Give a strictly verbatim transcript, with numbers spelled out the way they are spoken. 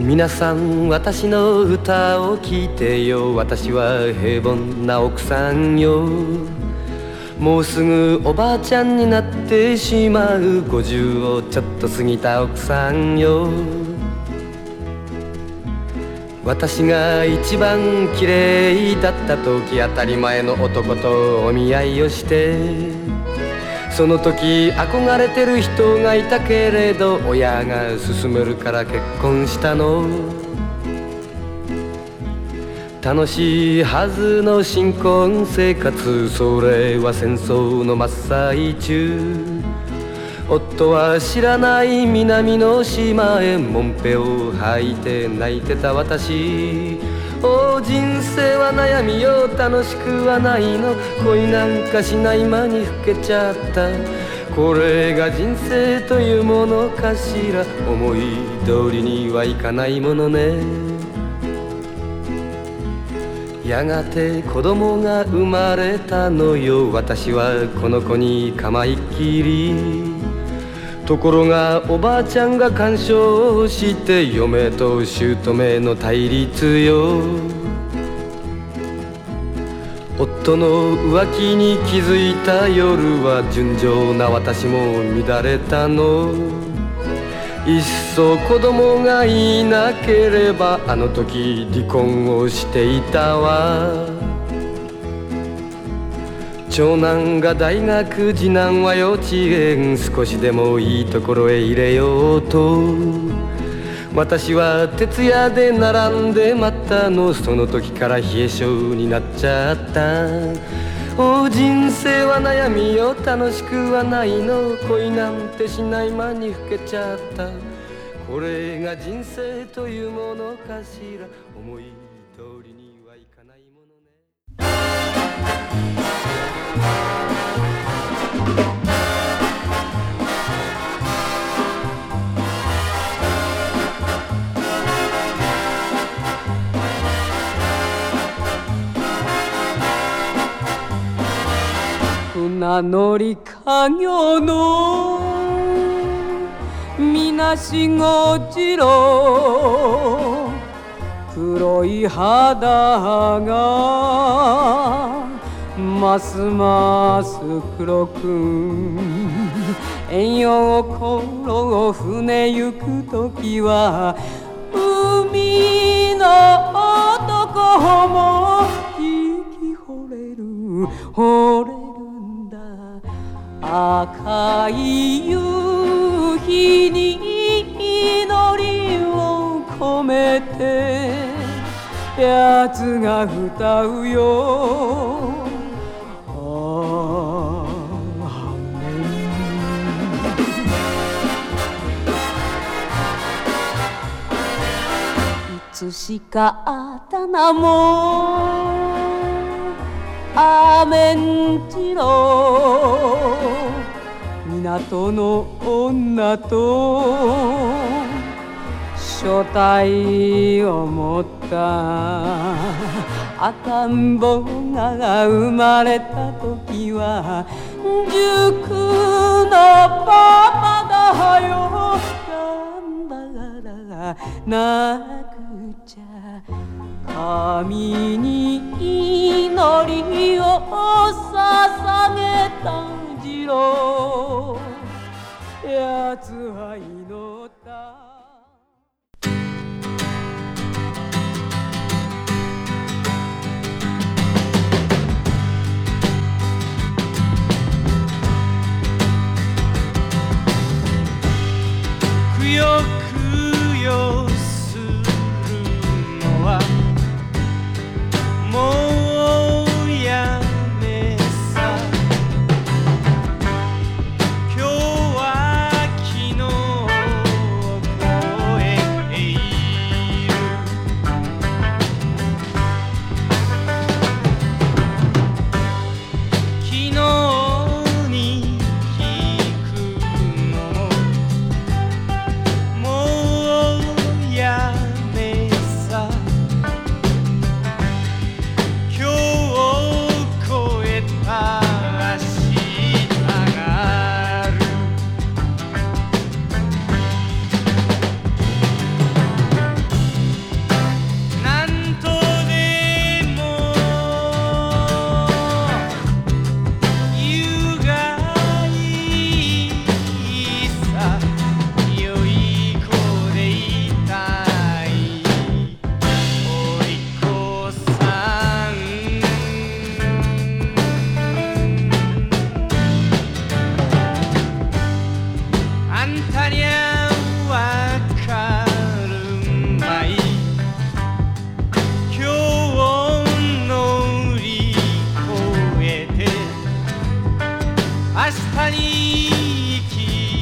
皆さん私の歌を聴いてよ。私は平凡な奥さんよ。もうすぐおばあちゃんになってしまうごじゅうをちょっと過ぎた奥さんよ。私が一番綺麗だった時、当たり前の男とお見合いをして、その時憧れてる人がいたけれど、親が勧めるから結婚したの。楽しいはずの新婚生活、それは戦争の真っ最中。夫は知らない南の島へもんぺを履いて泣いてた私。お人生は悩みよ、楽しくはないの。恋なんかしない間に老けちゃった。これが人生というものかしら。思い通りにはいかないものね。やがて子供が生まれたのよ。私はこの子に構いっきり。ところがおばあちゃんが干渉して、嫁と姑の対立よ。夫の浮気に気づいた夜は、純情な私も乱れたの。いっそ子供がいなければ、あの時離婚をしていたわ。長男が大学、次男は幼稚園。少しでもいいところへ入れようと、私は徹夜で並んで待ったの。その時から冷え性になっちゃった。お人生は悩みよ、楽しくはないの。恋なんてしない間に老けちゃった。これが人生というものかしら。思い通りにはいかないものね。 船乗り家業のみなしご次郎、黒い肌がますます黒く、遠洋航路船行くときは、海の男も引き惚れる惚れるんだ。赤い夕日に祈りを込めて、やつが歌うよ。いつしかあだ名もアメンジロ、港の女と所帯を持った赤ん坊が生まれた時は、塾のパパだよ、頑張らなくちゃ。神に祈りを捧げた次郎、やつは祈った。 くよくよするのはもうやめさ。今日は昨日を超えている。昨日に聞くのもも下に行き